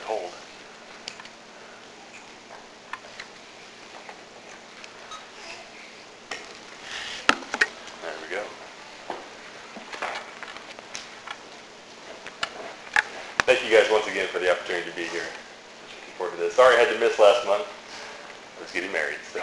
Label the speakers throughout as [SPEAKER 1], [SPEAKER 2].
[SPEAKER 1] cold. There we go. Thank you guys once again for the opportunity to be here. Looking forward to this. Sorry I had to miss last month. I was getting married, so.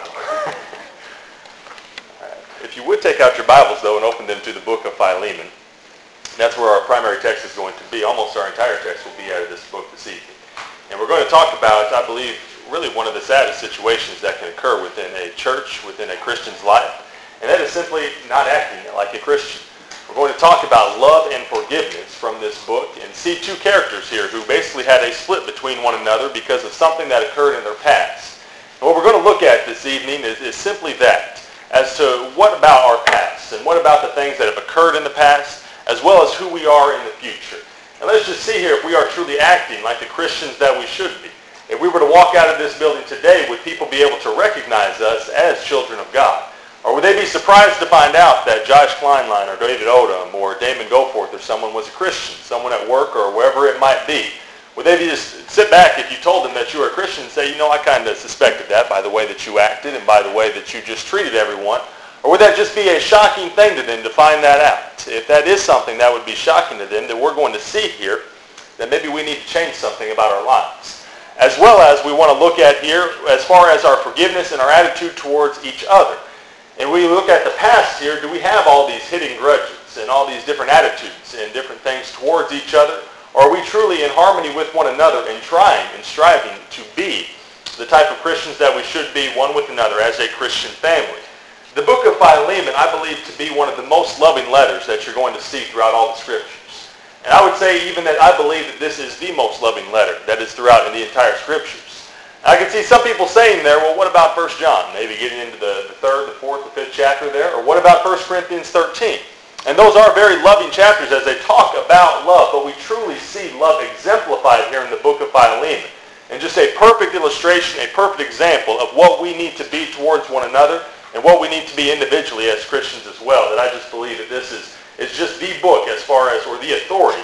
[SPEAKER 1] If you would take out your Bibles, though, and open them to the book of Philemon, that's where our primary text is going to be. Almost our entire text will be out of this book this evening. And we're going to talk about, I believe, really one of the saddest situations that can occur within a church, within a Christian's life, and that is simply not acting like a Christian. We're going to talk about love and forgiveness from this book and see two characters here who basically had a split between one another because of something that occurred in their past. And what we're going to look at this evening is simply that, as to what about our past and what about the things that have occurred in the past, as well as who we are in the future. And let's just see here if we are truly acting like the Christians that we should be. If we were to walk out of this building today, would people be able to recognize us as children of God? Or would they be surprised to find out that Josh Kleinlein or David Odom or Damon Goforth or someone was a Christian, someone at work or wherever it might be? Would they just sit back if you told them that you were a Christian and say, I kind of suspected that by the way that you acted and by the way that you just treated everyone? Or would that just be a shocking thing to them to find that out? If that is something that would be shocking to them, then we're going to see here that maybe we need to change something about our lives. As well as we want to look at here as far as our forgiveness and our attitude towards each other. And we look at the past here, do we have all these hidden grudges and all these different attitudes and different things towards each other? Or are we truly in harmony with one another and trying and striving to be the type of Christians that we should be one with another as a Christian family? The book of Philemon, I believe to be one of the most loving letters that you're going to see throughout all the scriptures. And I would say even that I believe that this is the most loving letter that is throughout in the entire scriptures. I can see some people saying there, well, what about 1 John? Maybe getting into the 3rd, the 4th, the 5th chapter there. Or what about 1 Corinthians 13? And those are very loving chapters as they talk about love. But we truly see love exemplified here in the book of Philemon. And just a perfect illustration, a perfect example of what we need to be towards one another and what we need to be individually as Christians as well. That I just believe that this is just the book as far as, or the authority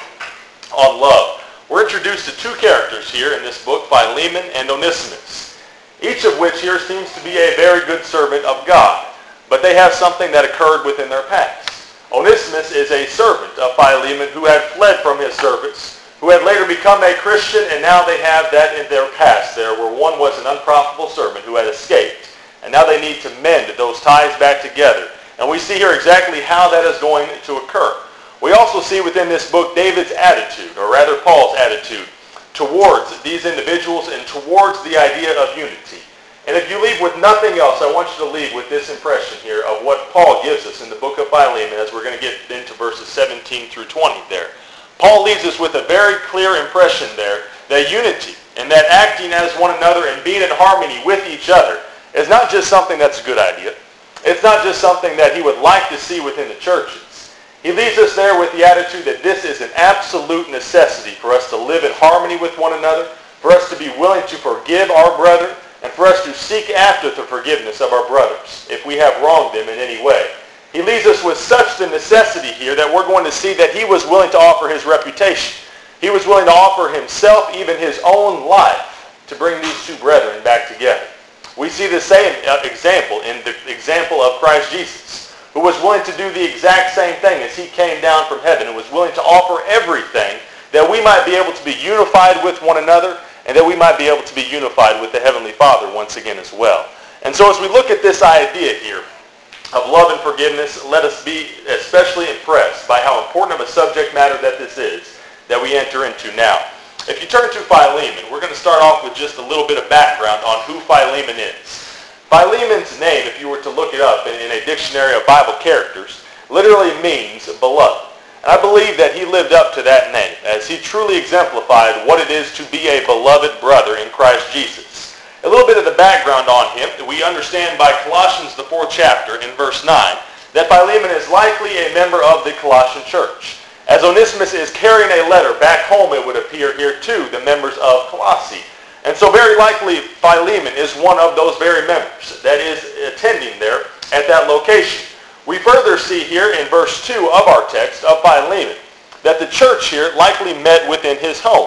[SPEAKER 1] on love. We're introduced to two characters here in this book, Philemon and Onesimus, each of which here seems to be a very good servant of God, but they have something that occurred within their past. Onesimus is a servant of Philemon who had fled from his service, who had later become a Christian, and now they have that in their past there, where one was an unprofitable servant who had escaped, and now they need to mend those ties back together. And we see here exactly how that is going to occur. We also see within this book David's attitude, or rather Paul's attitude, towards these individuals and towards the idea of unity. And if you leave with nothing else, I want you to leave with this impression here of what Paul gives us in the book of Philemon as we're going to get into verses 17 through 20 there. Paul leaves us with a very clear impression there that unity and that acting as one another and being in harmony with each other is not just something that's a good idea. It's not just something that he would like to see within the churches. He leaves us there with the attitude that this is an absolute necessity for us to live in harmony with one another, for us to be willing to forgive our brother, and for us to seek after the forgiveness of our brothers if we have wronged them in any way. He leaves us with such the necessity here that we're going to see that he was willing to offer his reputation. He was willing to offer himself, even his own life, to bring these two brethren back together. We see the same example in the example of Christ Jesus, who was willing to do the exact same thing as he came down from heaven and was willing to offer everything that we might be able to be unified with one another and that we might be able to be unified with the Heavenly Father once again as well. And so as we look at this idea here of love and forgiveness, let us be especially impressed by how important of a subject matter that this is that we enter into now. If you turn to Philemon, we're going to start off with just a little bit of background on who Philemon is. Philemon's name, if you were to look it up in a dictionary of Bible characters, literally means beloved. And I believe that he lived up to that name, as he truly exemplified what it is to be a beloved brother in Christ Jesus. A little bit of the background on him, we understand by Colossians the 4th chapter in verse 9, that Philemon is likely a member of the Colossian church. As Onesimus is carrying a letter back home, it would appear here to the members of Colossae. And so very likely Philemon is one of those very members that is attending there at that location. We further see here in verse 2 of our text of Philemon that the church here likely met within his home.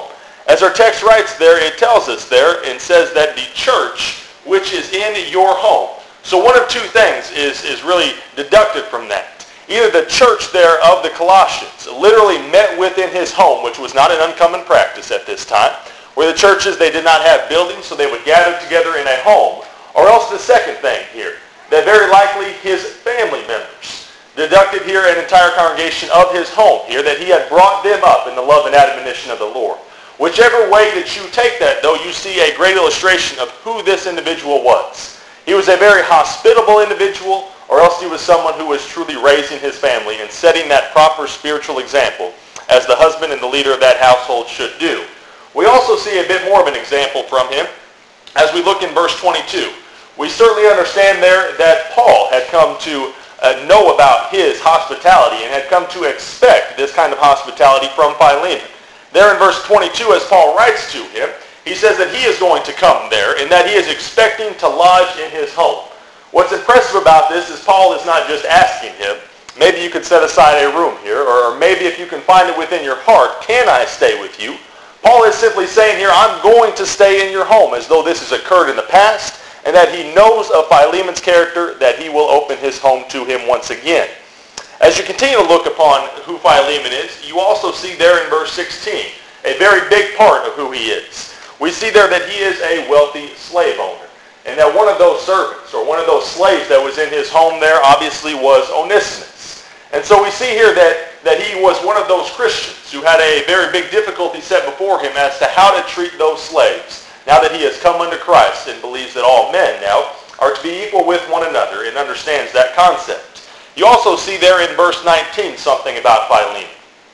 [SPEAKER 1] As our text writes there, it tells us there and says that the church which is in your home. So one of two things is really deducted from that. Either the church there of the Colossians literally met within his home, which was not an uncommon practice at this time, where the churches, they did not have buildings, so they would gather together in a home. Or else the second thing here, that very likely his family members deducted here an entire congregation of his home here, that he had brought them up in the love and admonition of the Lord. Whichever way that you take that, though, you see a great illustration of who this individual was. He was a very hospitable individual, or else he was someone who was truly raising his family and setting that proper spiritual example as the husband and the leader of that household should do. We also see a bit more of an example from him as we look in verse 22. We certainly understand there that Paul had come to know about his hospitality and had come to expect this kind of hospitality from Philemon. There in verse 22, as Paul writes to him, he says that he is going to come there and that he is expecting to lodge in his home. What's impressive about this is Paul is not just asking him, maybe you could set aside a room here, or maybe if you can find it within your heart, can I stay with you? Paul is simply saying here, I'm going to stay in your home, as though this has occurred in the past, and that he knows of Philemon's character, that he will open his home to him once again. As you continue to look upon who Philemon is, you also see there in verse 16 a very big part of who he is. We see there that he is a wealthy slave owner, and that one of those servants or one of those slaves that was in his home there obviously was Onesimus. And so we see here that he was one of those Christians who had a very big difficulty set before him as to how to treat those slaves now that he has come unto Christ and believes that all men now are to be equal with one another and understands that concept. You also see there in verse 19 something about Philemon.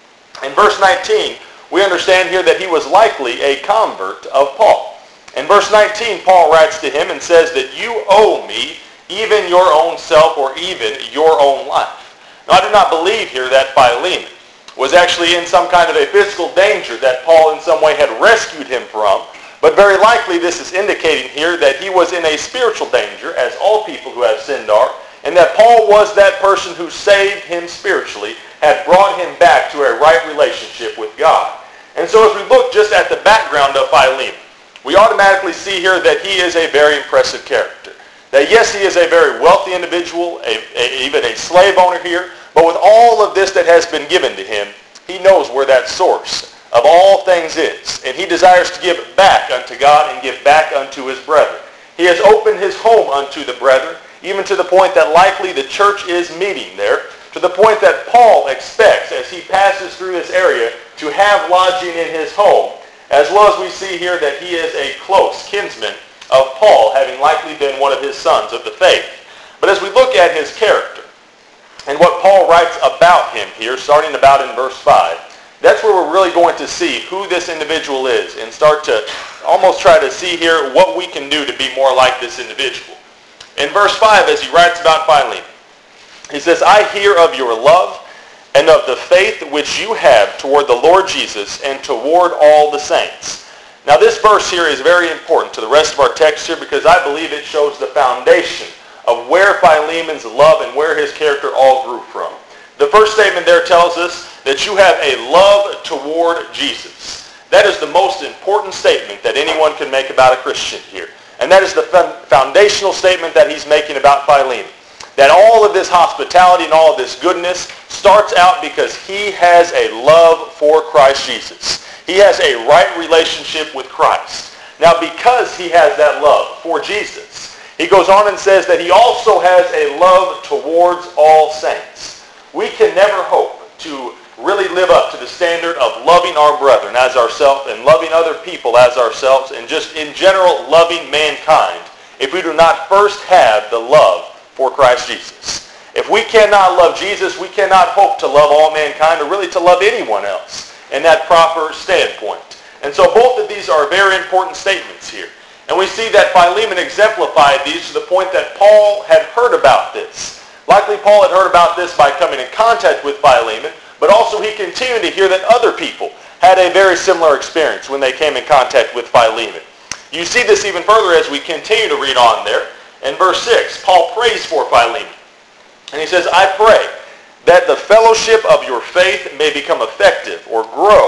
[SPEAKER 1] In verse 19, we understand here that he was likely a convert of Paul. In verse 19, Paul writes to him and says that you owe me even your own self or even your own life. Now, I do not believe here that Philemon was actually in some kind of a physical danger that Paul in some way had rescued him from, but very likely this is indicating here that he was in a spiritual danger, as all people who have sinned are, and that Paul was that person who saved him spiritually, had brought him back to a right relationship with God. And so as we look just at the background of Philemon, we automatically see here that he is a very impressive character. That yes, he is a very wealthy individual, even a slave owner here, but with all of this that has been given to him, he knows where that source of all things is. And he desires to give back unto God and give back unto his brethren. He has opened his home unto the brethren, even to the point that likely the church is meeting there, to the point that Paul expects, as he passes through this area, to have lodging in his home, as well as we see here that he is a close kinsman of Paul, having likely been one of his sons of the faith. But as we look at his character, and what Paul writes about him here, starting about in verse 5, that's where we're really going to see who this individual is and start to almost try to see here what we can do to be more like this individual. In verse 5, as he writes about Philemon, he says, I hear of your love and of the faith which you have toward the Lord Jesus and toward all the saints. Now this verse here is very important to the rest of our text here because I believe it shows the foundation of where Philemon's love and where his character all grew from. The first statement there tells us that you have a love toward Jesus. That is the most important statement that anyone can make about a Christian here. And that is the foundational statement that he's making about Philemon. That all of this hospitality and all of this goodness starts out because he has a love for Christ Jesus. He has a right relationship with Christ. Now because he has that love for Jesus, he goes on and says that he also has a love towards all saints. We can never hope to really live up to the standard of loving our brethren as ourselves and loving other people as ourselves and just in general loving mankind if we do not first have the love for Christ Jesus. If we cannot love Jesus, we cannot hope to love all mankind or really to love anyone else in that proper standpoint. And so both of these are very important statements here. And we see that Philemon exemplified these to the point that Paul had heard about this. Likely Paul had heard about this by coming in contact with Philemon, but also he continued to hear that other people had a very similar experience when they came in contact with Philemon. You see this even further as we continue to read on there. In verse 6, Paul prays for Philemon. And he says, I pray that the fellowship of your faith may become effective or grow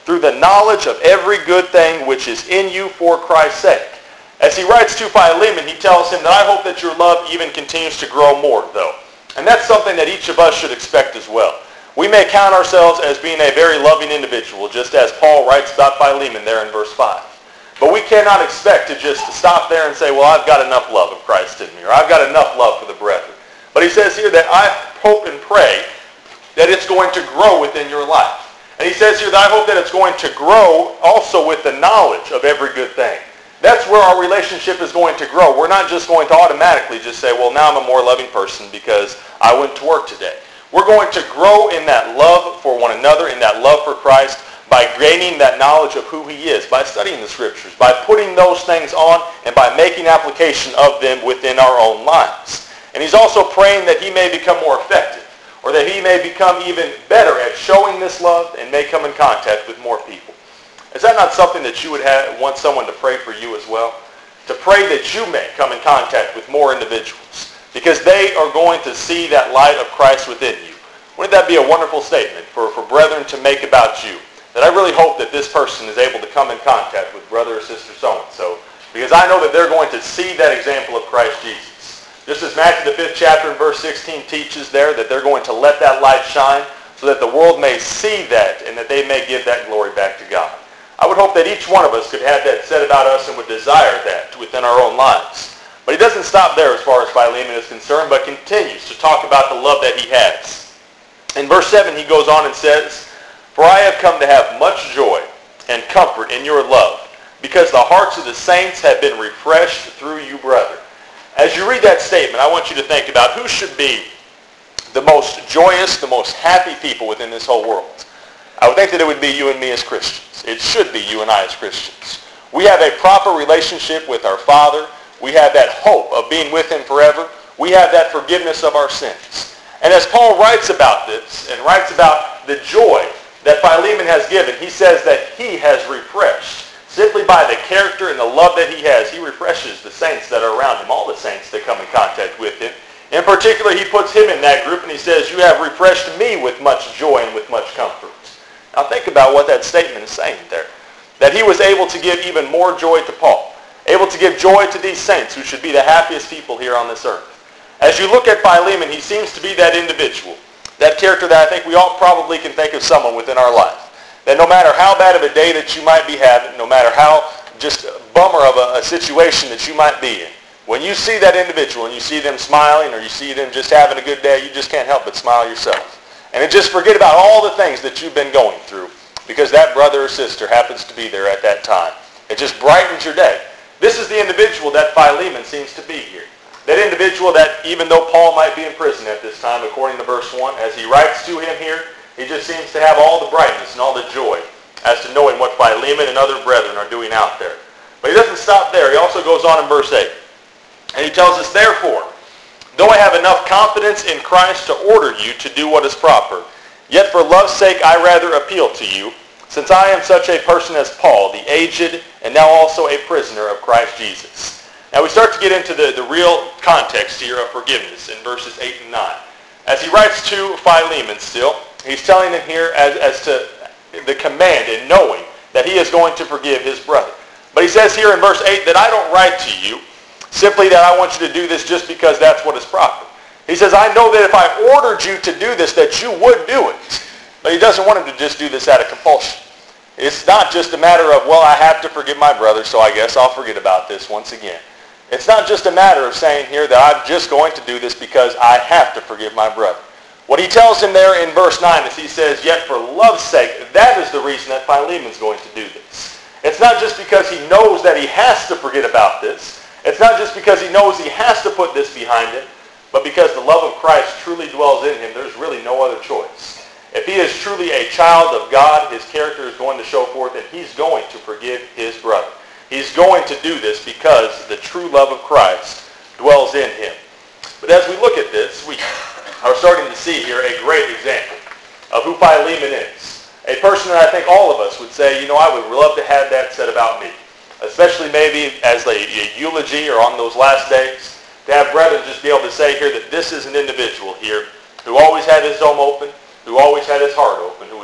[SPEAKER 1] through the knowledge of every good thing which is in you for Christ's sake. As he writes to Philemon, he tells him that I hope that your love even continues to grow more, though. And that's something that each of us should expect as well. We may count ourselves as being a very loving individual, just as Paul writes about Philemon there in verse 5. But we cannot expect to just stop there and say, well, I've got enough love of Christ in me, or I've got enough love for the brethren. But he says here that I hope and pray that it's going to grow within your life. And he says here that I hope that it's going to grow also with the knowledge of every good thing. That's where our relationship is going to grow. We're not just going to automatically just say, well, now I'm a more loving person because I went to work today. We're going to grow in that love for one another, in that love for Christ, by gaining that knowledge of who he is, by studying the scriptures, by putting those things on, and by making application of them within our own lives. And he's also praying that he may become more effective, or that he may become even better at showing this love and may come in contact with more people. Is that not something that you would want someone to pray for you as well? To pray that you may come in contact with more individuals, because they are going to see that light of Christ within you. Wouldn't that be a wonderful statement for brethren to make about you? That I really hope that this person is able to come in contact with brother or sister so-and-so, because I know that they're going to see that example of Christ Jesus. Just as Matthew the 5th chapter and verse 16 teaches there, that they're going to let that light shine so that the world may see that and that they may give that glory back to God. I would hope that each one of us could have that said about us and would desire that within our own lives. But he doesn't stop there as far as Philemon is concerned, but continues to talk about the love that he has. In verse 7 he goes on and says, "For I have come to have much joy and comfort in your love, because the hearts of the saints have been refreshed through you, brother." As you read that statement, I want you to think about who should be the most joyous, the most happy people within this whole world. I would think that it would be you and me as Christians. It should be you and I as Christians. We have a proper relationship with our Father. We have that hope of being with him forever. We have that forgiveness of our sins. And as Paul writes about this and writes about the joy that Philemon has given, he says that he has refreshed. Simply by the character and the love that he has, he refreshes the saints that are around him, all the saints that come in contact with him. In particular, he puts him in that group and he says, "You have refreshed me with much joy and with much comfort." Now think about what that statement is saying there. That he was able to give even more joy to Paul. Able to give joy to these saints who should be the happiest people here on this earth. As you look at Philemon, he seems to be that individual. That character that I think we all probably can think of someone within our life. That no matter how bad of a day that you might be having, no matter how just a bummer of a situation that you might be in, when you see that individual and you see them smiling or you see them just having a good day, you just can't help but smile yourself. And just forget about all the things that you've been going through because that brother or sister happens to be there at that time. It just brightens your day. This is the individual that Philemon seems to be here. That individual that even though Paul might be in prison at this time, according to verse 1, as he writes to him here, he just seems to have all the brightness and all the joy as to knowing what Philemon and other brethren are doing out there. But he doesn't stop there. He also goes on in verse 8. And he tells us, "Therefore, though I have enough confidence in Christ to order you to do what is proper, yet for love's sake I rather appeal to you, since I am such a person as Paul, the aged, and now also a prisoner of Christ Jesus." Now we start to get into the real context here of forgiveness in verses 8 and 9. As he writes to Philemon still, he's telling him here as to the command in knowing that he is going to forgive his brother. But he says here in verse 8 that I don't write to you simply that I want you to do this just because that's what is proper. He says, I know that if I ordered you to do this, that you would do it. But he doesn't want him to just do this out of compulsion. It's not just a matter of, well, I have to forgive my brother, so I guess I'll forget about this once again. It's not just a matter of saying here that I'm just going to do this because I have to forgive my brother. What he tells him there in verse 9 is he says, yet for love's sake, that is the reason that Philemon's going to do this. It's not just because he knows that he has to forget about this. It's not just because he knows he has to put this behind him, but because the love of Christ truly dwells in him, there's really no other choice. If he is truly a child of God, his character is going to show forth that he's going to forgive his brother. He's going to do this because the true love of Christ dwells in him. But as we look at this, we are starting to see here a great example of who Philemon is. A person that I think all of us would say, you know, I would love to have that said about me. Especially maybe as a eulogy or on those last days. To have brethren just be able to say here that this is an individual here who always had his home open, who always had his heart open, who was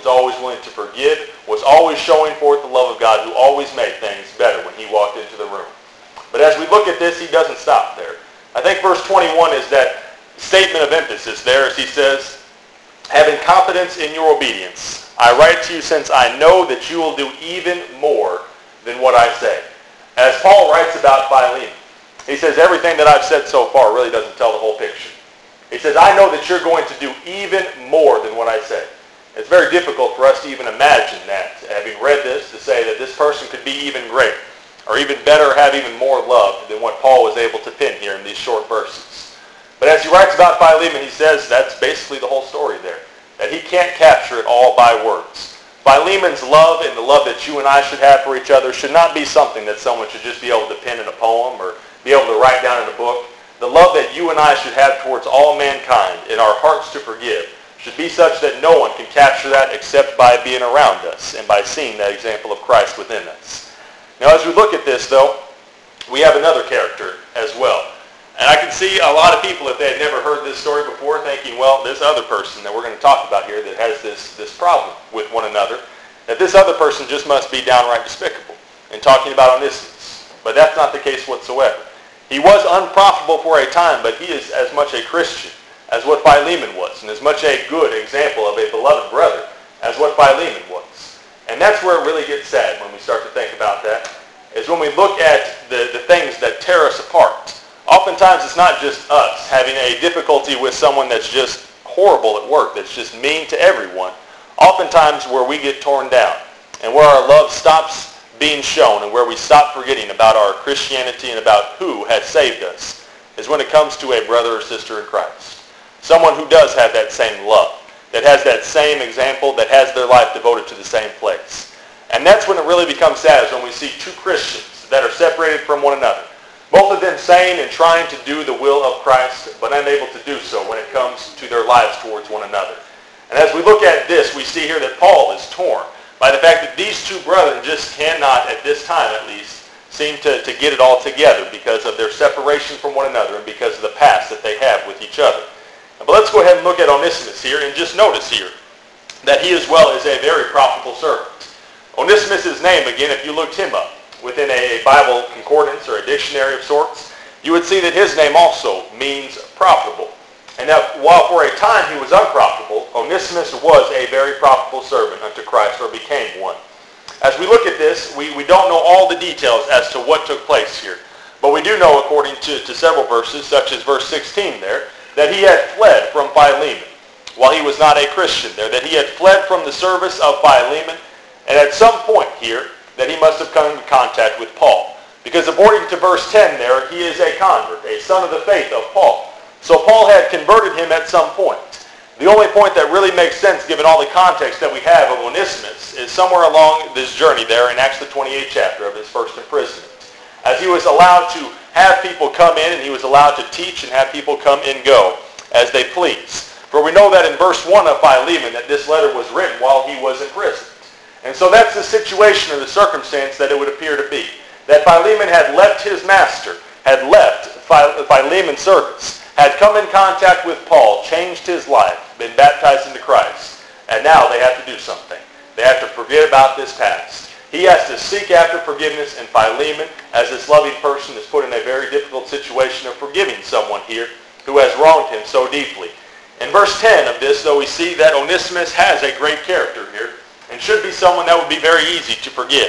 [SPEAKER 1] was always willing to forgive, was always showing forth the love of God, who always made things better when he walked into the room. But as we look at this, he doesn't stop there. I think verse 21 is that statement of emphasis there as he says, having confidence in your obedience, I write to you since I know that you will do even more than what I say. As Paul writes about Philemon, he says everything that I've said so far really doesn't tell the whole picture. He says, I know that you're going to do even more than what I say. It's very difficult for us to even imagine that, having read this, to say that this person could be even greater, or even better, have even more love than what Paul was able to pen here in these short verses. But as he writes about Philemon, he says that's basically the whole story there, that he can't capture it all by words. Philemon's love and the love that you and I should have for each other should not be something that someone should just be able to pen in a poem or be able to write down in a book. The love that you and I should have towards all mankind in our hearts to forgive should be such that no one can capture that except by being around us and by seeing that example of Christ within us. Now as we look at this though, we have another character as well. And I can see a lot of people, if they had never heard this story before, thinking, well, this other person that we're going to talk about here that has this problem with one another, that this other person just must be downright despicable in talking about Onesimus. But that's not the case whatsoever. He was unprofitable for a time, but he is as much a Christian as what Philemon was, and as much a good example of a beloved brother as what Philemon was. And that's where it really gets sad when we start to think about that, is when we look at the things that tear us apart. Oftentimes it's not just us having a difficulty with someone that's just horrible at work, that's just mean to everyone. Oftentimes where we get torn down and where our love stops being shown and where we stop forgetting about our Christianity and about who has saved us is when it comes to a brother or sister in Christ. Someone who does have that same love, that has that same example, that has their life devoted to the same place. And that's when it really becomes sad, is when we see two Christians that are separated from one another. Both of them saying and trying to do the will of Christ, but unable to do so when it comes to their lives towards one another. And as we look at this, we see here that Paul is torn by the fact that these two brethren just cannot, at this time at least, seem to get it all together because of their separation from one another and because of the past that they have with each other. But let's go ahead and look at Onesimus here and just notice here that he as well is a very profitable servant. Onesimus' name, again, if you looked him up within a Bible concordance or a dictionary of sorts, you would see that his name also means profitable. And that while for a time he was unprofitable, Onesimus was a very profitable servant unto Christ, or became one. As we look at this, we don't know all the details as to what took place here. But we do know, according to several verses, such as verse 16 there, that he had fled from Philemon while he was not a Christian there, that he had fled from the service of Philemon, and at some point here, that he must have come into contact with Paul. Because according to verse 10 there, he is a convert, a son of the faith of Paul. So Paul had converted him at some point. The only point that really makes sense, given all the context that we have of Onesimus, is somewhere along this journey there in Acts the 28th chapter of his first imprisonment. As he was allowed to have people come in, and he was allowed to teach and have people come and go as they please. For we know that in verse 1 of Philemon that this letter was written while he was in prison. And so that's the situation or the circumstance that it would appear to be. That Philemon had left his master, had left Philemon's service, had come in contact with Paul, changed his life, been baptized into Christ, and now they have to do something. They have to forget about this past. He has to seek after forgiveness, and Philemon, as this loving person, is put in a very difficult situation of forgiving someone here who has wronged him so deeply. In verse 10 of this, though, we see that Onesimus has a great character here, and should be someone that would be very easy to forgive.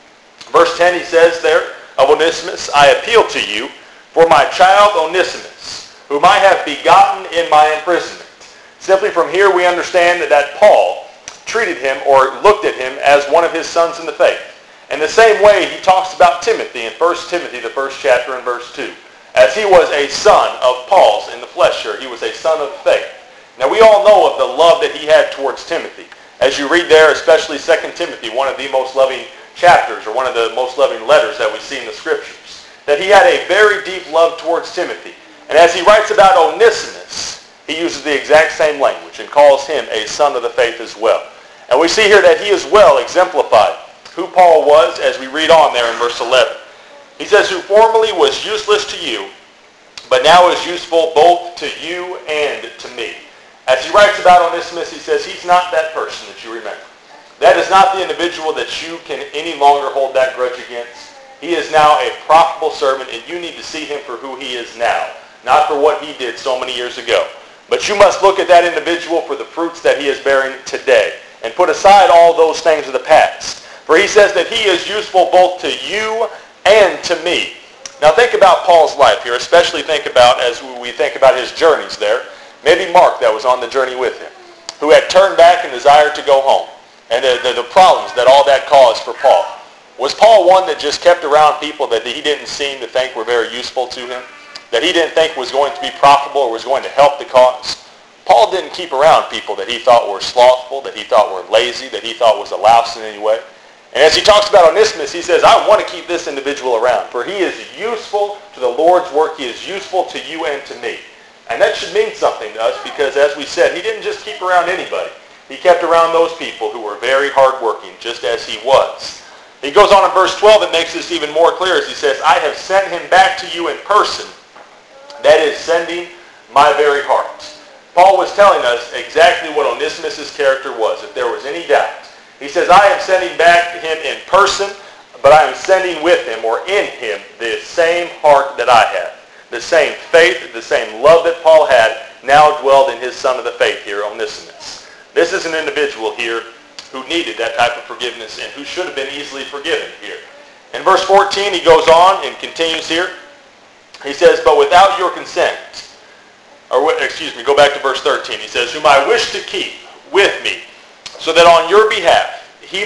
[SPEAKER 1] Verse 10, he says there of Onesimus, I appeal to you for my child Onesimus, whom I have begotten in my imprisonment. Simply from here we understand that Paul treated him or looked at him as one of his sons in the faith. In the same way he talks about Timothy in 1 Timothy, the first chapter and verse 2. As he was a son of Paul's in the flesh here, he was a son of faith. Now we all know of the love that he had towards Timothy. As you read there, especially 2 Timothy, one of the most loving chapters or one of the most loving letters that we see in the Scriptures, that he had a very deep love towards Timothy. And as he writes about Onesimus, he uses the exact same language and calls him a son of the faith as well. And we see here that he as well exemplified who Paul was as we read on there in verse 11. He says, who formerly was useless to you, but now is useful both to you and to me. As he writes about Onesimus, he says he's not that person that you remember. is not the individual that you can any longer hold that grudge against. He is now a profitable servant, and you need to see him for who he is now, not for what he did so many years ago. But you must look at that individual for the fruits that he is bearing today, and put aside all those things of the past. For he says that he is useful both to you and to me. Now think about Paul's life here, especially think about as we think about his journeys there. Maybe Mark that was on the journey with him, who had turned back and desired to go home. And the problems that all that caused for Paul. Was Paul one that just kept around people that he didn't seem to think were very useful to him? That he didn't think was going to be profitable or was going to help the cause? Paul didn't keep around people that he thought were slothful, that he thought were lazy, that he thought was a louse in any way. And as he talks about Onesimus, he says, I want to keep this individual around, for he is useful to the Lord's work. He is useful to you and to me. And that should mean something to us because, as we said, he didn't just keep around anybody. He kept around those people who were very hardworking, just as he was. He goes on in verse 12 and makes this even more clear as he says, I have sent him back to you in person. That is, sending my very heart. Paul was telling us exactly what Onesimus' character was, if there was any doubt. He says, I am sending back to him in person, but I am sending with him, or in him, the same heart that I have. The same faith, the same love that Paul had, now dwelled in his son of the faith here, Onesimus. This is an individual here who needed that type of forgiveness and who should have been easily forgiven here. In verse 14, he goes on and continues here. He says, but without your consent, go back to verse 13. He says, whom I wish to keep with me, so that on your behalf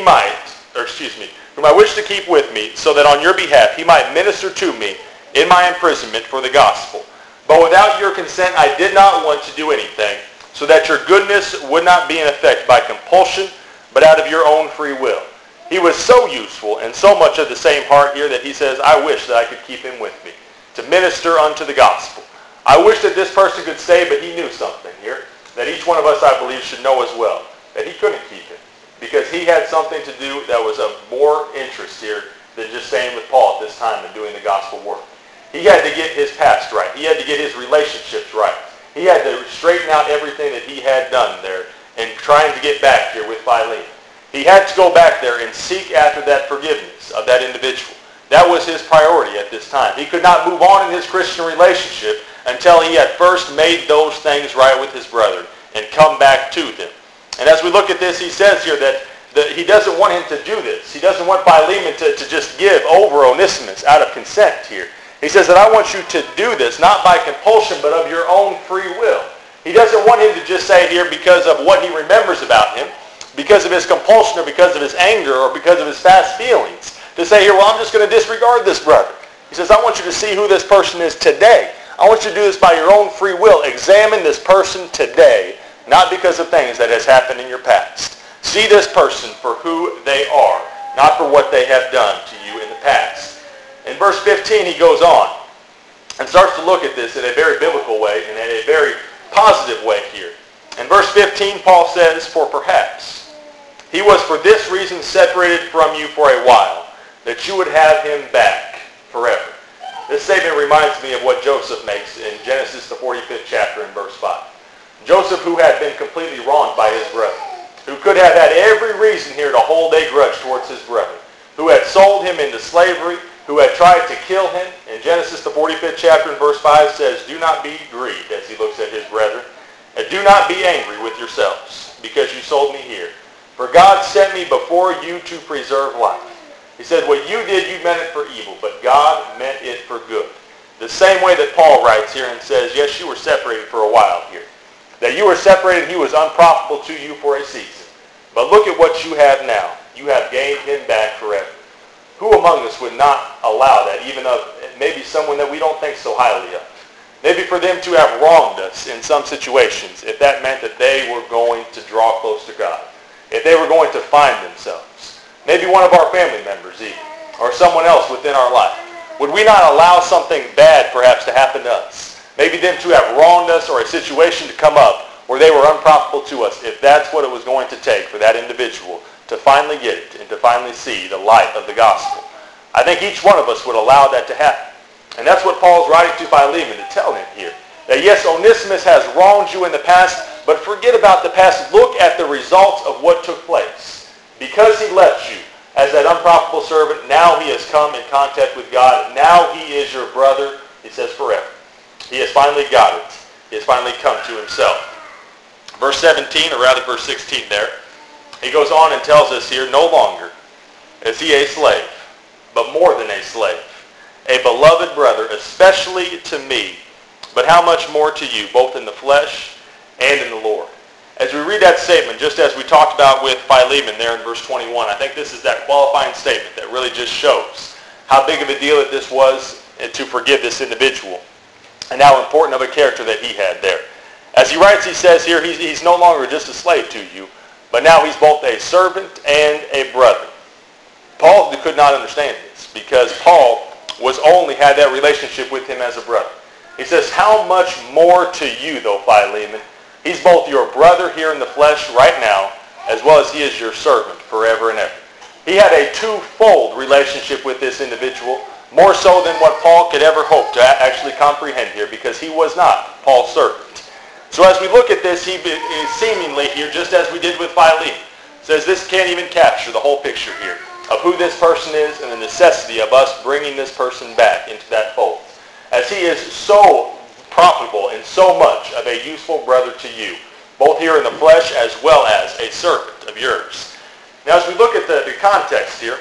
[SPEAKER 1] whom I wish to keep with me, so that on your behalf he might minister to me in my imprisonment for the gospel. But without your consent I did not want to do anything, so that your goodness would not be in effect by compulsion, but out of your own free will. He was so useful and so much of the same heart here that he says, I wish that I could keep him with me, to minister unto the gospel. I wish that this person could stay, but he knew something here, that each one of us, I believe, should know as well, that he couldn't keep him, because he had something to do that was of more interest here than just staying with Paul at this time and doing the gospel work. He had to get his past right. He had to get his relationships right. He had to straighten out everything that he had done there and trying to get back here with Philemon. He had to go back there and seek after that forgiveness of that individual. That was his priority at this time. He could not move on in his Christian relationship until he had first made those things right with his brethren and come back to them. And as we look at this, he says here that he doesn't want him to do this. He doesn't want Philemon to just give over Onesimus out of consent here. He says that I want you to do this, not by compulsion, but of your own free will. He doesn't want him to just say here because of what he remembers about him, because of his compulsion or because of his anger or because of his fast feelings, to say here, well, I'm just going to disregard this brother. He says, I want you to see who this person is today. I want you to do this by your own free will. Examine this person today, not because of things that has happened in your past. See this person for who they are, not for what they have done to you in the past. In verse 15, he goes on and starts to look at this in a very biblical way and in a very positive way here. In verse 15, Paul says, for perhaps he was for this reason separated from you for a while, that you would have him back forever. This statement reminds me of what Joseph makes in Genesis, the 45th chapter, in verse 5. Joseph, who had been completely wronged by his brother, who could have had every reason here to hold a grudge towards his brother, who had sold him into slavery, who had tried to kill him. In Genesis, the 45th chapter, in verse 5 says, do not be grieved, as he looks at his brethren, and do not be angry with yourselves, because you sold me here. For God sent me before you to preserve life. He said, what you did, you meant it for evil, but God meant it for good. The same way that Paul writes here and says, yes, you were separated for a while here. That you were separated, he was unprofitable to you for a season. But look at what you have now. You have gained him back forever. Who among us would not allow that, even of maybe someone that we don't think so highly of? Maybe for them to have wronged us in some situations, if that meant that they were going to draw close to God. If they were going to find themselves. Maybe one of our family members even, or someone else within our life. Would we not allow something bad perhaps to happen to us? Maybe them to have wronged us or a situation to come up where they were unprofitable to us, if that's what it was going to take for that individual to finally get it and to finally see the light of the gospel. I think each one of us would allow that to happen. And that's what Paul's writing to Philemon to tell him here. That yes, Onesimus has wronged you in the past, but forget about the past. Look at the results of what took place. Because he left you as that unprofitable servant, now he has come in contact with God. Now he is your brother, he says, forever. He has finally got it. He has finally come to himself. Verse 17, or rather verse 16 there, he goes on and tells us here, no longer is he a slave, but more than a slave, a beloved brother, especially to me, but how much more to you, both in the flesh and in the Lord. As we read that statement, just as we talked about with Philemon there in verse 21, I think this is that qualifying statement that really just shows how big of a deal this was to forgive this individual and how important of a character that he had there. As he writes, he says here, he's no longer just a slave to you, but now he's both a servant and a brother. Paul could not understand this because Paul only had that relationship with him as a brother. He says, how much more to you, though, Philemon? He's both your brother here in the flesh right now, as well as he is your servant forever and ever. He had a twofold relationship with this individual, more so than what Paul could ever hope to actually comprehend here, because he was not Paul's servant. So as we look at this, he is seemingly here, just as we did with Philemon, says this can't even capture the whole picture here of who this person is and the necessity of us bringing this person back into that fold. As he is so profitable and so much of a useful brother to you, both here in the flesh as well as a servant of yours. Now as we look at the context here,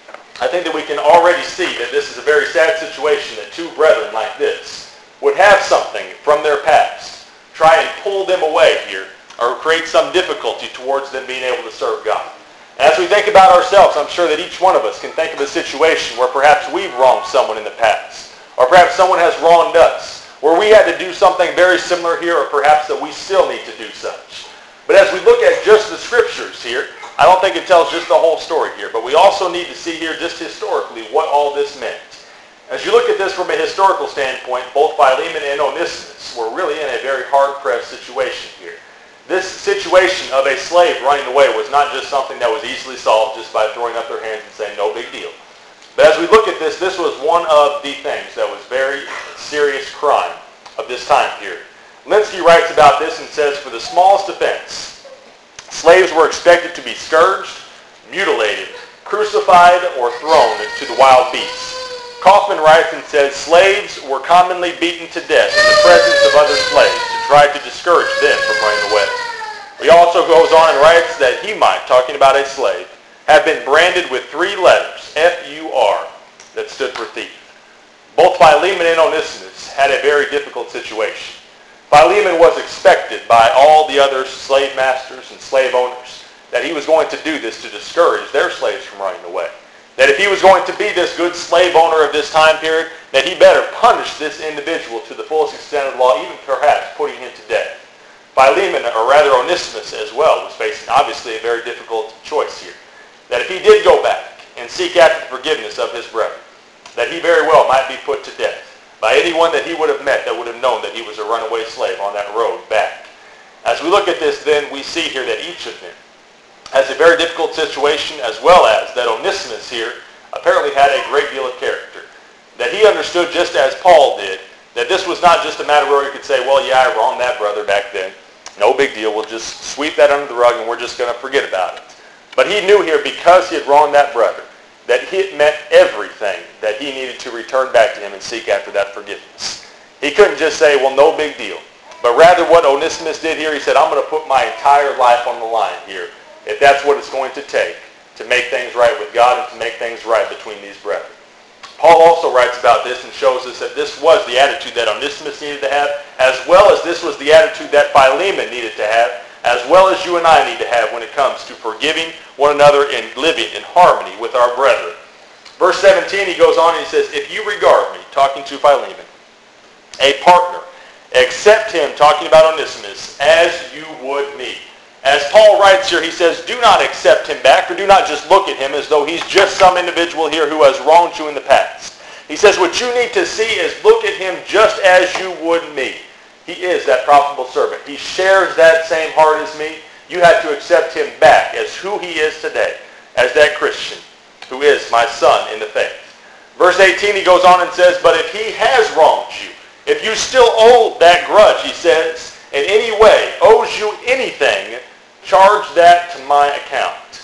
[SPEAKER 1] I think that we can already see that this is a very sad situation that two brethren like this would have something from their past, try and pull them away here, or create some difficulty towards them being able to serve God. As we think about ourselves, I'm sure that each one of us can think of a situation where perhaps we've wronged someone in the past, or perhaps someone has wronged us, where we had to do something very similar here, or perhaps that we still need to do such. But as we look at just the scriptures here, I don't think it tells just the whole story here, but we also need to see here just historically what all this meant. As you look at this from a historical standpoint, both Philemon and Onesimus were really in a very hard-pressed situation here. This situation of a slave running away was not just something that was easily solved just by throwing up their hands and saying, no big deal. But as we look at this, this was one of the things that was very serious crime of this time period. Linsky writes about this and says, for the smallest offense, slaves were expected to be scourged, mutilated, crucified, or thrown to the wild beasts. Kaufman writes and says, slaves were commonly beaten to death in the presence of other slaves to try to discourage them from running away. He also goes on and writes that he might, talking about a slave, have been branded with 3 letters, F-U-R, that stood for thief. Both Philemon and Onesimus had a very difficult situation. Philemon was expected by all the other slave masters and slave owners that he was going to do this to discourage their slaves from running away. That if he was going to be this good slave owner of this time period, that he better punish this individual to the fullest extent of the law, even perhaps putting him to death. Philemon, or rather Onesimus as well, was facing obviously a very difficult choice here. That if he did go back and seek after the forgiveness of his brethren, that he very well might be put to death by anyone that he would have met that would have known that he was a runaway slave on that road back. As we look at this then, we see here that each of them has a very difficult situation, as well as that Onesimus here apparently had a great deal of character. That he understood, just as Paul did, that this was not just a matter where he could say, well, yeah, I wronged that brother back then. No big deal. We'll just sweep that under the rug and we're just going to forget about it. But he knew here, because he had wronged that brother, that it meant everything that he needed to return back to him and seek after that forgiveness. He couldn't just say, well, no big deal. But rather what Onesimus did here, he said, I'm going to put my entire life on the line here, if that's what it's going to take to make things right with God and to make things right between these brethren. Paul also writes about this and shows us that this was the attitude that Onesimus needed to have, as well as this was the attitude that Philemon needed to have, as well as you and I need to have when it comes to forgiving one another and living in harmony with our brethren. Verse 17, he goes on and he says, if you regard me, talking to Philemon, a partner, accept him, talking about Onesimus, as you would me. As Paul writes here, he says, do not accept him back, or do not just look at him as though he's just some individual here who has wronged you in the past. He says, what you need to see is look at him just as you would me. He is that profitable servant. He shares that same heart as me. You have to accept him back as who he is today, as that Christian who is my son in the faith. Verse 18, he goes on and says, but if he has wronged you, if you still owe that grudge, he says, in any way owes you anything, charge that to my account.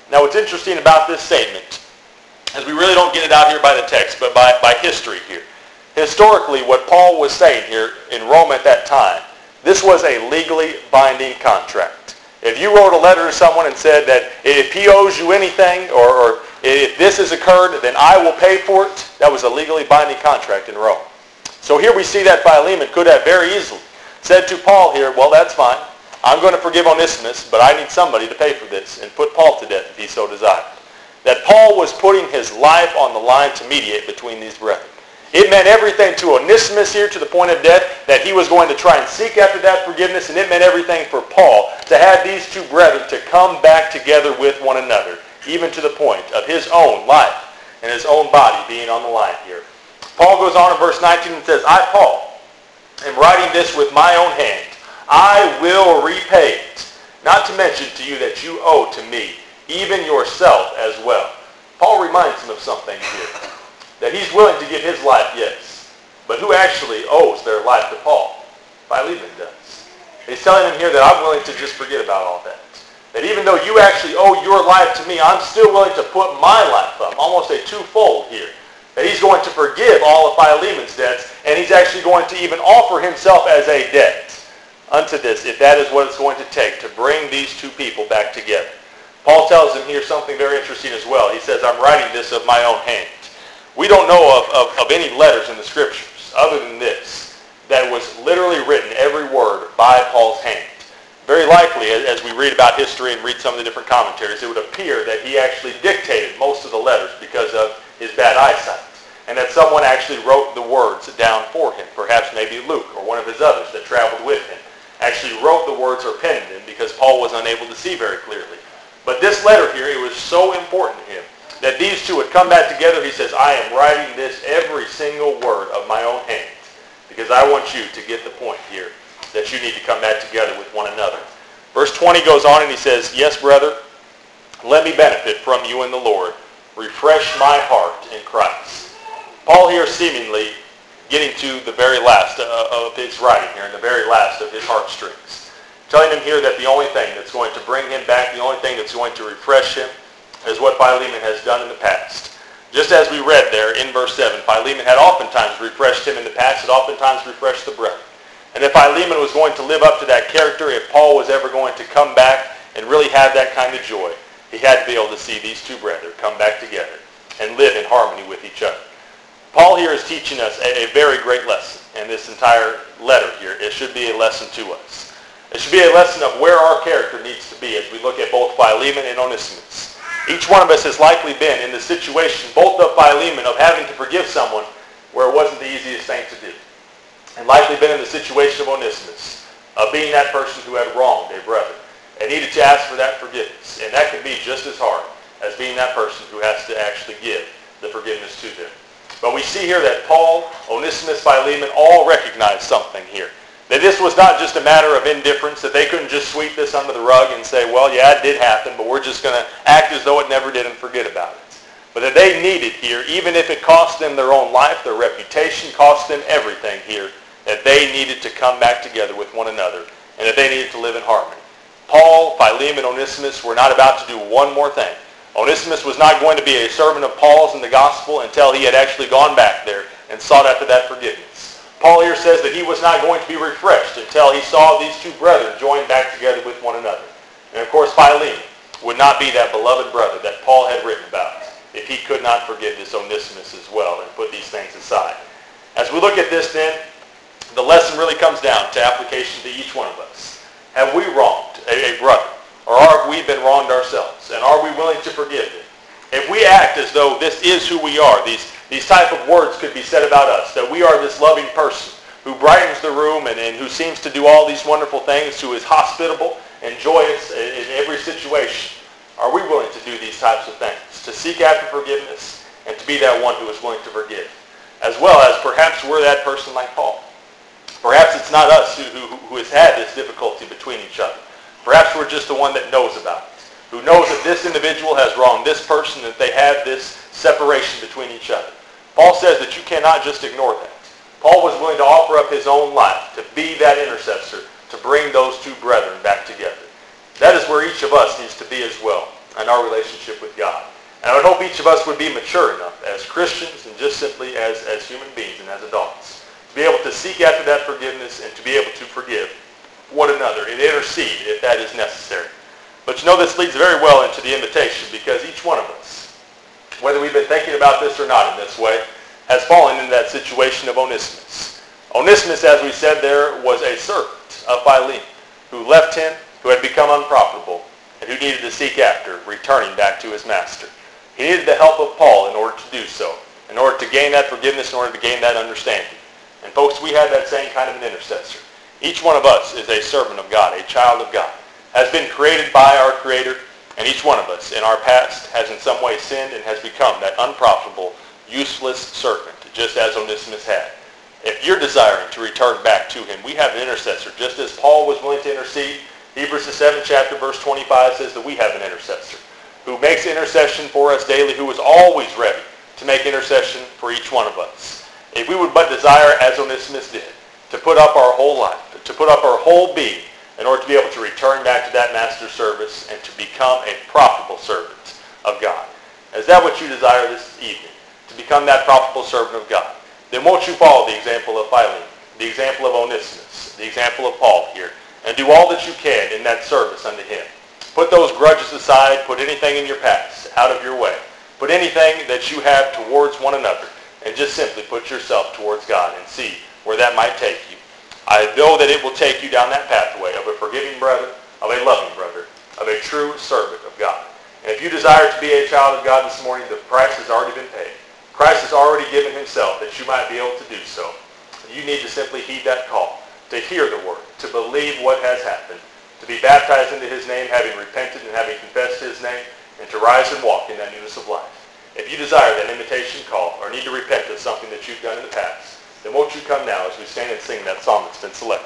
[SPEAKER 1] Now what's interesting about this statement is we really don't get it out here by the text, but by history here. Historically, what Paul was saying here in Rome at that time, this was a legally binding contract. If you wrote a letter to someone and said that if he owes you anything or if this has occurred, then I will pay for it, that was a legally binding contract in Rome. So here we see that Philemon could have very easily said to Paul here, well, that's fine. I'm going to forgive Onesimus, but I need somebody to pay for this, and put Paul to death if he so desired. That Paul was putting his life on the line to mediate between these brethren. It meant everything to Onesimus here to the point of death that he was going to try and seek after that forgiveness, and it meant everything for Paul to have these two brethren to come back together with one another, even to the point of his own life and his own body being on the line here. Paul goes on in verse 19 and says, I, Paul, am writing this with my own hand. I will repay it, not to mention to you that you owe to me, even yourself as well. Paul reminds him of something here, that he's willing to give his life, yes, but who actually owes their life to Paul? Philemon does. He's telling him here that I'm willing to just forget about all that. That even though you actually owe your life to me, I'm still willing to put my life up, almost a twofold here. That he's going to forgive all of Philemon's debts, and he's actually going to even offer himself as a debt unto this, if that is what it's going to take to bring these two people back together. Paul tells him here something very interesting as well. He says, I'm writing this of my own hand. We don't know of any letters in the Scriptures other than this that was literally written, every word, by Paul's hand. Very likely, as we read about history and read some of the different commentaries, it would appear that he actually dictated most of the letters because of his bad eyesight, and that someone actually wrote the words down for him. Perhaps maybe Luke or one of his others that traveled with him actually wrote the words or penned them because Paul was unable to see very clearly. But this letter here, it was so important to him that these two would come back together. He says, I am writing this every single word of my own hand because I want you to get the point here that you need to come back together with one another. Verse 20 goes on and he says, yes, brother, let me benefit from you in the Lord. Refresh my heart in Christ. Paul here seemingly getting to the very last of his writing here and the very last of his heartstrings. Telling him here that the only thing that's going to bring him back, the only thing that's going to refresh him is what Philemon has done in the past. Just as we read there in verse 7, Philemon had oftentimes refreshed him in the past, had oftentimes refreshed the brethren. And if Philemon was going to live up to that character, if Paul was ever going to come back and really have that kind of joy, he had to be able to see these two brethren come back together and live in harmony with each other. Paul here is teaching us a very great lesson in this entire letter here. It should be a lesson to us. It should be a lesson of where our character needs to be as we look at both Philemon and Onesimus. Each one of us has likely been in the situation, both of Philemon, of having to forgive someone where it wasn't the easiest thing to do. And likely been in the situation of Onesimus, of being that person who had wronged a brother and needed to ask for that forgiveness. And that can be just as hard as being that person who has to actually give the forgiveness to them. But we see here that Paul, Onesimus, Philemon all recognize something here. That this was not just a matter of indifference, that they couldn't just sweep this under the rug and say, well, yeah, it did happen, but we're just going to act as though it never did and forget about it. But that they needed here, even if it cost them their own life, their reputation, cost them everything here, that they needed to come back together with one another and that they needed to live in harmony. Paul, Philemon, Onesimus were not about to do one more thing. Onesimus was not going to be a servant of Paul's in the gospel until he had actually gone back there and sought after that forgiveness. Paul here says that he was not going to be refreshed until he saw these two brethren join back together with one another. And of course, Philemon would not be that beloved brother that Paul had written about if he could not forgive this Onesimus as well and put these things aside. As we look at this then, the lesson really comes down to application to each one of us. Have we wronged a brother? Or have we been wronged ourselves? And are we willing to forgive them? If we act as though this is who we are, these type of words could be said about us, that we are this loving person who brightens the room and who seems to do all these wonderful things, who is hospitable and joyous in every situation. Are we willing to do these types of things? To seek after forgiveness and to be that one who is willing to forgive? As well as perhaps we're that person like Paul. Perhaps it's not us who has had this difficulty between each other. Perhaps we're just the one that knows about it, who knows that this individual has wronged this person, that they have this separation between each other. Paul says that you cannot just ignore that. Paul was willing to offer up his own life to be that intercessor, to bring those two brethren back together. That is where each of us needs to be as well. and our relationship with God. And I would hope each of us would be mature enough as Christians and just simply as human beings and as adults to be able to seek after that forgiveness and to be able to forgive one another and intercede if that is necessary. But this leads very well into the invitation, because each one of us, whether we've been thinking about this or not in this way, has fallen into that situation of Onesimus. Onesimus, as we said there, was a servant of Philemon who left him, who had become unprofitable, and who needed to seek after returning back to his master. He needed the help of Paul in order to do so, in order to gain that forgiveness, in order to gain that understanding. And folks, we have that same kind of an intercessor. Each one of us is a servant of God, a child of God, has been created by our Creator, and each one of us in our past has in some way sinned and has become that unprofitable, useless servant, just as Onesimus had. If you're desiring to return back to him, we have an intercessor. Just as Paul was willing to intercede, Hebrews the 7th chapter, verse 25 says that we have an intercessor who makes intercession for us daily, who is always ready to make intercession for each one of us. If we would but desire, as Onesimus did, to put up our whole life, to put up our whole being in order to be able to return back to that master's service and to become a profitable servant of God. Is that what you desire this evening? To become that profitable servant of God? Then won't you follow the example of Philemon, the example of Onesimus, the example of Paul here, and do all that you can in that service unto him. Put those grudges aside. Put anything in your past out of your way. Put anything that you have towards one another, and just simply put yourself towards God and see where that might take you. I know that it will take you down that pathway of a forgiving brother, of a loving brother, of a true servant of God. And if you desire to be a child of God this morning, the price has already been paid. Christ has already given himself that you might be able to do so. You need to simply heed that call, to hear the word, to believe what has happened, to be baptized into his name, having repented and having confessed his name, and to rise and walk in that newness of life. If you desire that invitation call or need to repent of something that you've done in the past, then won't you come now as we stand and sing that song that's been selected.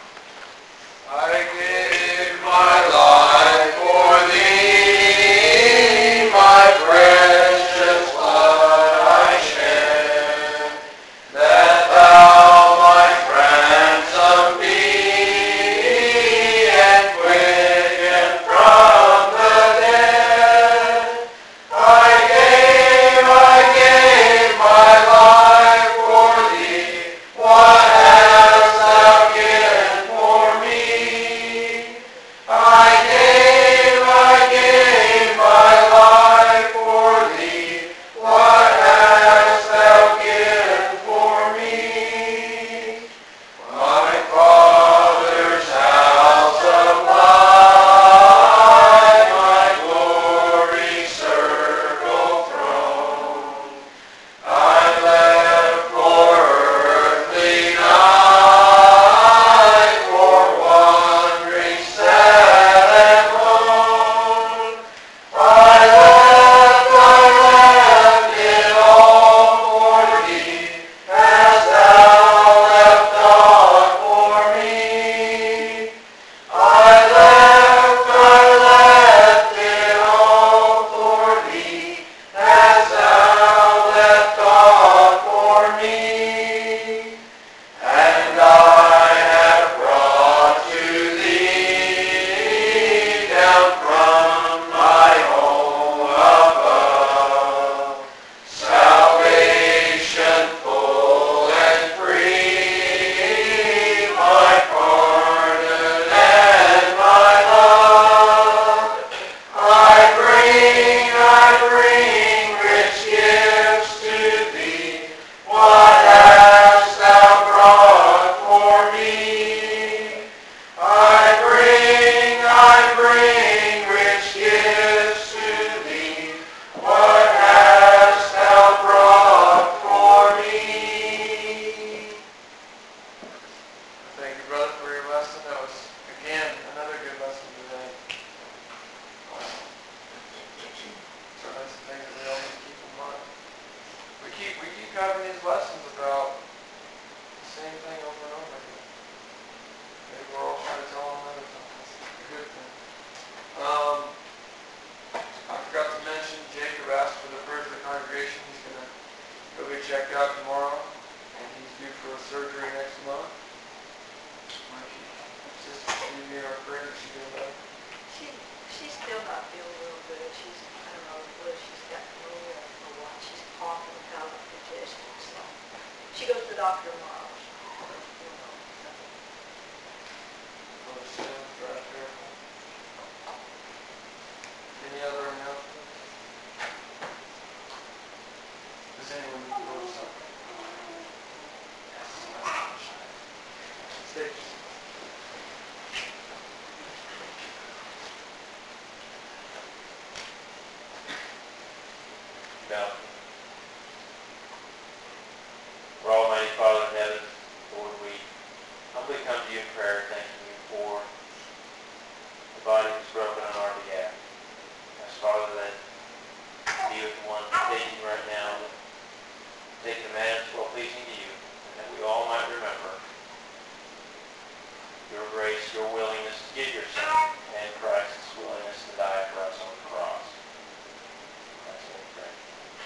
[SPEAKER 2] I give my life for thee, my precious blood I shed, that thou might ransom me and quicken from the dead. I gave my life for thee. What hast thou given for me? I gave
[SPEAKER 3] doctor tomorrow.
[SPEAKER 2] Any other announcements? Does anyone know something? Six.
[SPEAKER 1] Now, our Almighty Father in heaven, Lord, we humbly come to you in prayer, thanking you for the body that's broken on our behalf. Ask, Father, that be with the one taking right now, that take the manner that's well-pleasing to you, and that we all might remember your grace, your willingness to give your Son, and Christ's willingness to die for us on the cross. That's what we pray.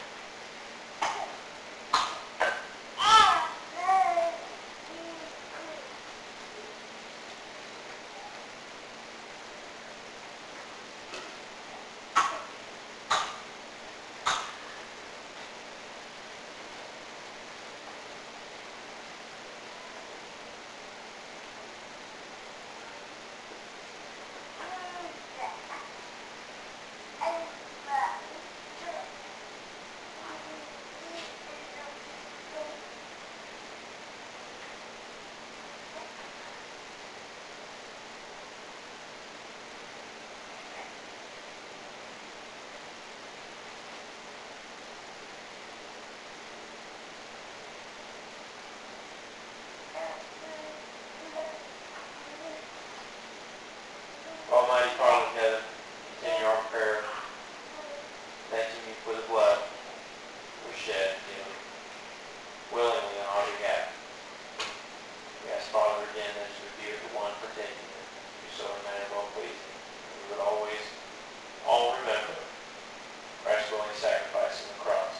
[SPEAKER 1] Almighty Father in heaven, continue our prayer, thanking you for the blood that was shed willingly on our behalf. We ask, Father, again, that you would be with the one partaking it, do so in a manner well-pleasing. We would always all remember Christ's willing sacrifice on the cross.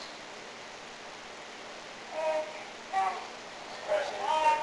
[SPEAKER 1] Christ's name we pray.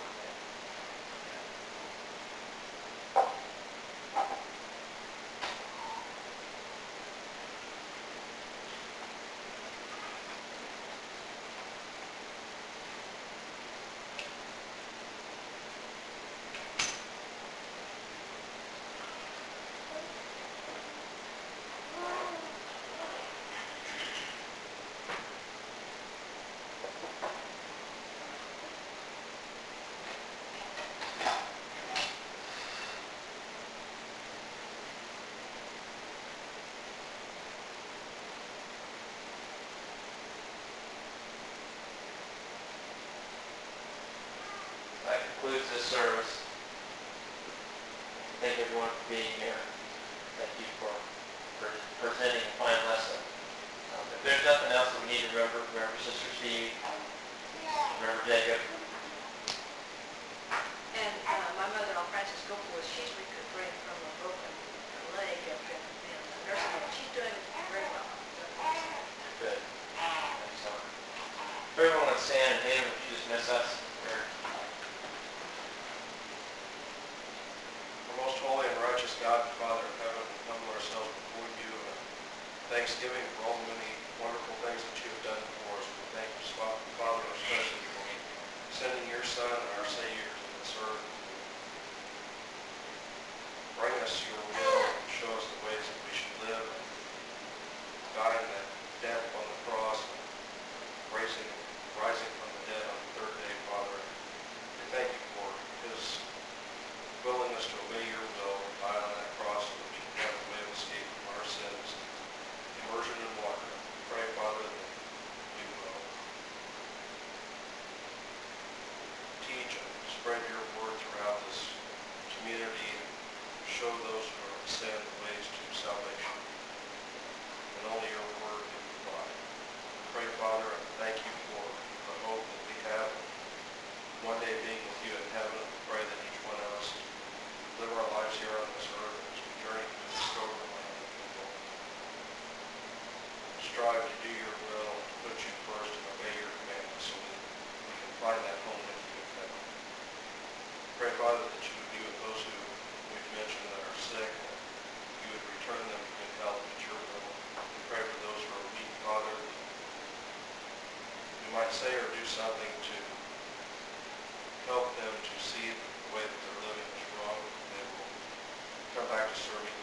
[SPEAKER 1] That concludes this service. Thank everyone for being here. Thank you for presenting a fine lesson. If there's nothing else that we need to remember Sister Steve, remember Jacob.
[SPEAKER 3] And my mother-in-law, Frances Goforth, she's recuperating from a broken leg up in the nursing home. She's doing very well.
[SPEAKER 1] Good. Thanks, so. Everyone would stand and hand if you just miss us.
[SPEAKER 4] Most holy and righteous God, Father of heaven, we humble ourselves before you in thanksgiving for all the many wonderful things that you have done for us. We thank you, Father, especially for sending your Son, our Savior, to this earth. Bring us your will and show us the ways that we should live. Dying that death on the cross and rising from the dead on the third day, Father. We thank you for his willingness to obey your will and die on that cross so that we can have a way of escape from our sins. Immersion in water. Pray, Father, that you will teach and spread your word throughout this community and show those who are in sin the ways to salvation. And only your word can provide. Pray, Father, and thank you for the hope that we have one day being with you in heaven. We pray that each one of us live our lives here on this earth as we journey through this stolen land. Strive to do your will, to put you first, and obey your commandments so that we can find that home with you in heaven. Pray, Father, that you would be with those who we've mentioned that are sick, and you would return them to good health at your will. We pray for those who are weak, Father, that we might say or do something to help them to see the way that they're living is wrong. They will come back to serving